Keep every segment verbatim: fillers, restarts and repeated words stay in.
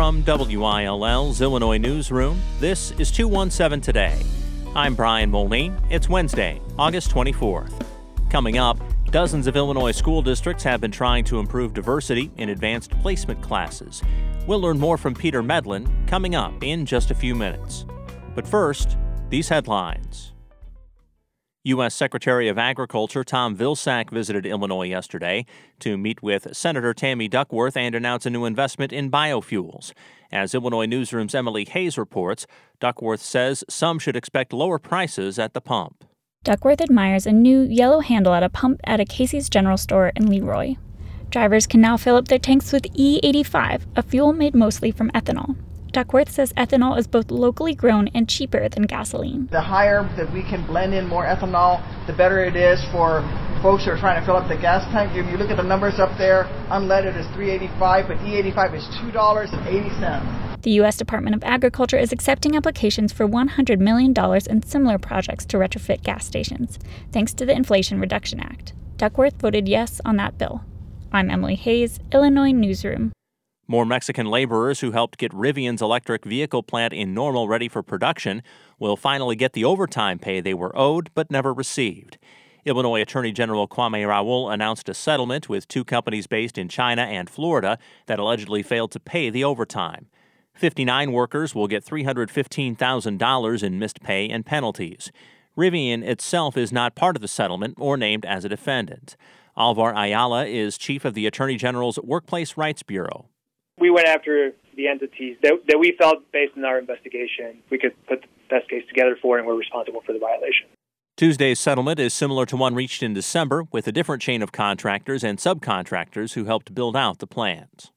From W I L L's Illinois Newsroom, this is two one seven Today. I'm Brian Mulney. It's Wednesday, August twenty-fourth. Coming up, dozens of Illinois school districts have been trying to improve diversity in advanced placement classes. We'll learn more from Peter Medlin coming up in just a few minutes. But first, these headlines. U S. Secretary of Agriculture Tom Vilsack visited Illinois yesterday to meet with Senator Tammy Duckworth and announce a new investment in biofuels. As Illinois Newsroom's Emily Hayes reports, Duckworth says some should expect lower prices at the pump. Duckworth admires a new yellow handle at a pump at a Casey's General Store in Leroy. Drivers can now fill up their tanks with E eighty-five, a fuel made mostly from ethanol. Duckworth says ethanol is both locally grown and cheaper than gasoline. The higher that we can blend in more ethanol, the better it is for folks who are trying to fill up the gas tank. If you look at the numbers up there, unleaded is three eighty-five, but E eighty-five is two dollars and eighty cents. The U S. Department of Agriculture is accepting applications for one hundred million dollars in similar projects to retrofit gas stations, thanks to the Inflation Reduction Act. Duckworth voted yes on that bill. I'm Emily Hayes, Illinois Newsroom. More Mexican laborers who helped get Rivian's electric vehicle plant in Normal ready for production will finally get the overtime pay they were owed but never received. Illinois Attorney General Kwame Raoul announced a settlement with two companies based in China and Florida that allegedly failed to pay the overtime. fifty-nine workers will get three hundred fifteen thousand dollars in missed pay and penalties. Rivian itself is not part of the settlement or named as a defendant. Alvar Ayala is chief of the Attorney General's Workplace Rights Bureau. We went after the entities that, that we felt, based on our investigation, we could put the best case together for and were responsible for the violation. Tuesday's settlement is similar to one reached in December with a different chain of contractors and subcontractors who helped build out the plant.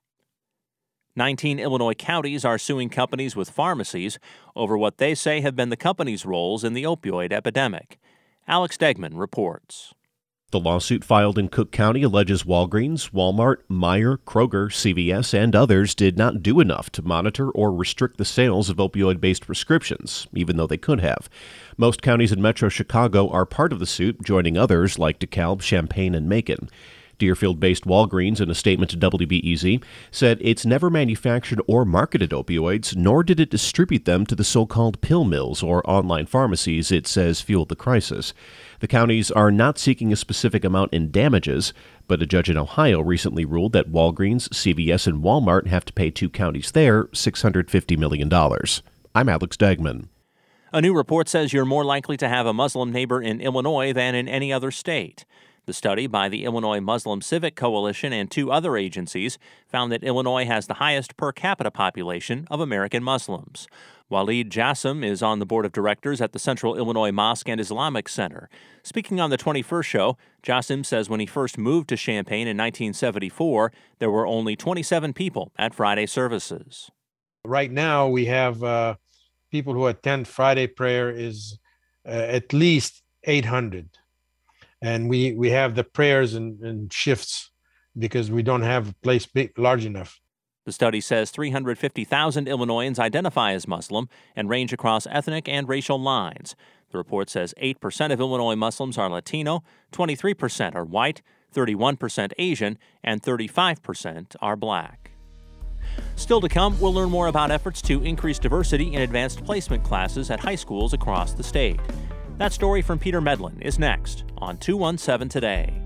nineteen Illinois counties are suing companies with pharmacies over what they say have been the companies' roles in the opioid epidemic. Alex Degman reports. The lawsuit filed in Cook County alleges Walgreens, Walmart, Meijer, Kroger, C V S, and others did not do enough to monitor or restrict the sales of opioid-based prescriptions, even though they could have. Most counties in Metro Chicago are part of the suit, joining others like DeKalb, Champaign, and Macon. Deerfield-based Walgreens, in a statement to W B E Z, said it's never manufactured or marketed opioids, nor did it distribute them to the so-called pill mills or online pharmacies it says fueled the crisis. The counties are not seeking a specific amount in damages, but a judge in Ohio recently ruled that Walgreens, C V S, and Walmart have to pay two counties there six hundred fifty million dollars. I'm Alex Degman. A new report says you're more likely to have a Muslim neighbor in Illinois than in any other state. The study by the Illinois Muslim Civic Coalition and two other agencies found that Illinois has the highest per capita population of American Muslims. Waleed Jassim is on the board of directors at the Central Illinois Mosque and Islamic Center. Speaking on the twenty-first show, Jassim says when he first moved to Champaign in nineteen seventy-four, there were only twenty-seven people at Friday services. Right now, we have uh, people who attend Friday prayer is uh, at least eight hundred. And we, we have the prayers in, in shifts because we don't have a place big, large enough. The study says three hundred fifty thousand Illinoisans identify as Muslim and range across ethnic and racial lines. The report says eight percent of Illinois Muslims are Latino, twenty-three percent are white, thirty-one percent Asian, and thirty-five percent are black. Still to come, we'll learn more about efforts to increase diversity in advanced placement classes at high schools across the state. That story from Peter Medlin is next on two one seven Today.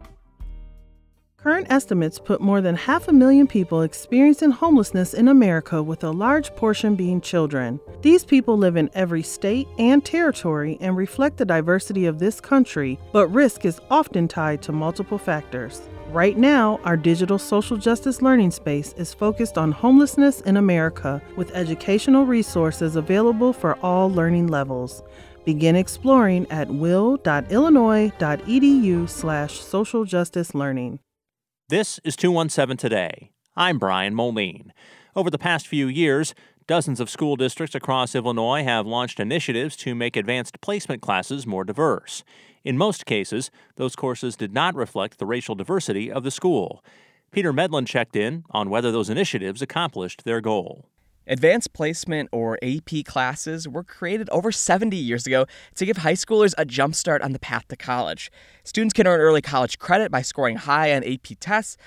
Current estimates put more than half a million people experiencing homelessness in America, with a large portion being children. These people live in every state and territory and reflect the diversity of this country, but risk is often tied to multiple factors. Right now, our digital social justice learning space is focused on homelessness in America, with educational resources available for all learning levels. Begin exploring at will.illinois.edu slash social justice learning. This is two one seven Today. I'm Brian Moline. Over the past few years, dozens of school districts across Illinois have launched initiatives to make advanced placement classes more diverse. In most cases, those courses did not reflect the racial diversity of the school. Peter Medlin checked in on whether those initiatives accomplished their goal. Advanced placement, or A P classes, were created over seventy years ago to give high schoolers a jump start on the path to college. Students can earn early college credit by scoring high on A P tests, but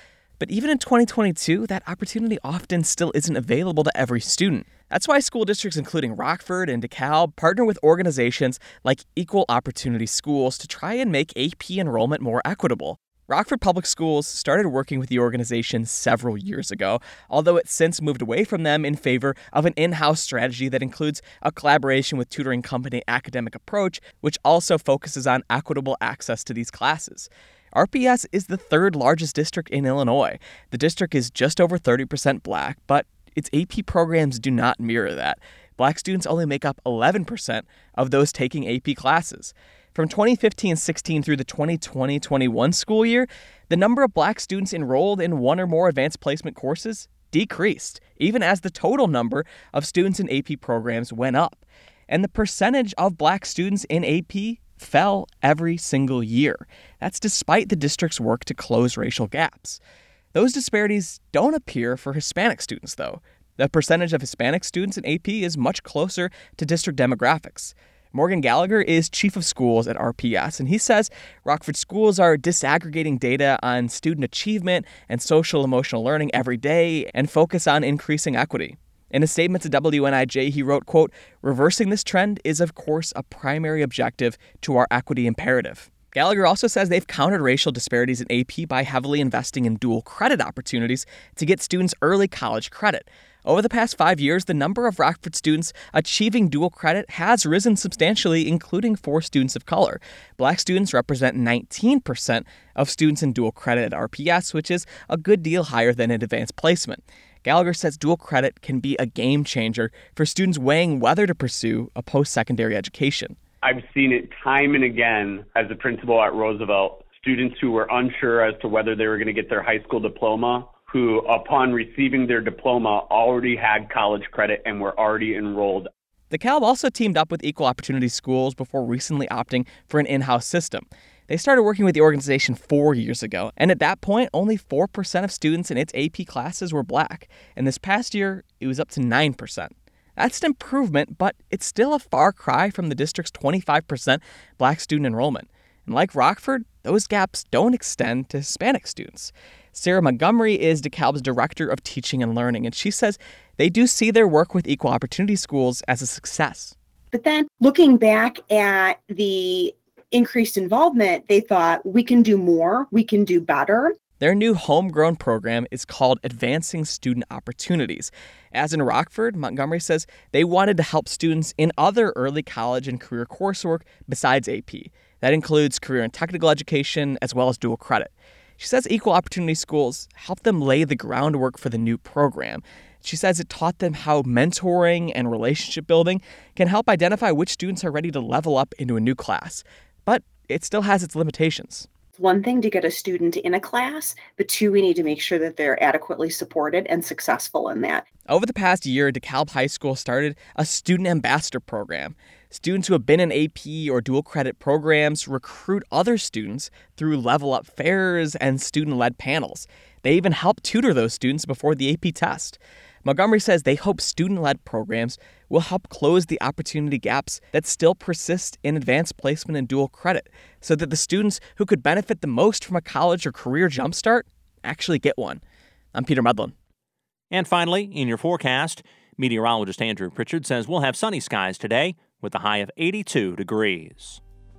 But even in twenty twenty-two, that opportunity often still isn't available to every student. That's why school districts including Rockford and DeKalb partner with organizations like Equal Opportunity Schools to try and make A P enrollment more equitable. Rockford Public Schools started working with the organization several years ago, although it's since moved away from them in favor of an in-house strategy that includes a collaboration with tutoring company Academic Approach, which also focuses on equitable access to these classes. R P S is the third largest district in Illinois. The district is just over thirty percent black, but its A P programs do not mirror that. Black students only make up eleven percent of those taking A P classes. From twenty fifteen sixteen through the twenty twenty twenty-one school year, the number of black students enrolled in one or more advanced placement courses decreased, even as the total number of students in A P programs went up. And the percentage of black students in A P fell every single year. That's despite the district's work to close racial gaps. Those disparities don't appear for Hispanic students, though. The percentage of Hispanic students in A P is much closer to district demographics. Morgan Gallagher is chief of schools at R P S, and he says Rockford schools are disaggregating data on student achievement and social emotional learning every day and focus on increasing equity. In a statement to W N I J, he wrote, quote, "Reversing this trend is, of course, a primary objective to our equity imperative." Gallagher also says they've countered racial disparities in A P by heavily investing in dual credit opportunities to get students early college credit. Over the past five years, the number of Rockford students achieving dual credit has risen substantially, including for students of color. Black students represent nineteen percent of students in dual credit at R P S, which is a good deal higher than in advanced placement. Gallagher says dual credit can be a game changer for students weighing whether to pursue a post-secondary education. I've seen it time and again as a principal at Roosevelt, students who were unsure as to whether they were going to get their high school diploma, who, upon receiving their diploma, already had college credit and were already enrolled. DeKalb also teamed up with Equal Opportunity Schools before recently opting for an in-house system. They started working with the organization four years ago, and at that point, only four percent of students in its A P classes were black. And this past year, it was up to nine percent. That's an improvement, but it's still a far cry from the district's twenty-five percent black student enrollment. And like Rockford, those gaps don't extend to Hispanic students. Sarah Montgomery is DeKalb's Director of Teaching and Learning, and she says they do see their work with Equal Opportunity Schools as a success. But then looking back at the increased involvement, they thought we can do more, we can do better. Their new homegrown program is called Advancing Student Opportunities. As in Rockford, Montgomery says they wanted to help students in other early college and career coursework besides A P. That includes career and technical education as well as dual credit. She says Equal Opportunity Schools helped them lay the groundwork for the new program. She says it taught them how mentoring and relationship building can help identify which students are ready to level up into a new class. But it still has its limitations. It's one thing to get a student in a class, but two, we need to make sure that they're adequately supported and successful in that. Over the past year, DeKalb High School started a student ambassador program. Students who have been in A P or dual credit programs recruit other students through level up fairs and student-led panels. They even help tutor those students before the A P test. Montgomery says they hope student-led programs will help close the opportunity gaps that still persist in advanced placement and dual credit so that the students who could benefit the most from a college or career jumpstart actually get one. I'm Peter Medlin. And finally, in your forecast, meteorologist Andrew Pritchard says we'll have sunny skies today with a high of eighty-two degrees.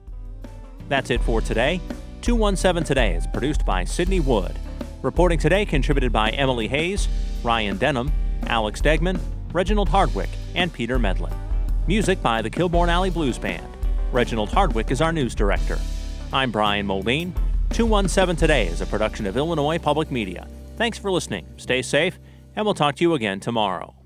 That's it for today. two one seven Today is produced by Sydney Wood. Reporting today contributed by Emily Hayes, Ryan Denham, Alex Degman, Reginald Hardwick, and Peter Medlin. Music by the Kilbourne Alley Blues Band. Reginald Hardwick is our news director. I'm Brian Moline. two one seven Today is a production of Illinois Public Media. Thanks for listening. Stay safe, and we'll talk to you again tomorrow.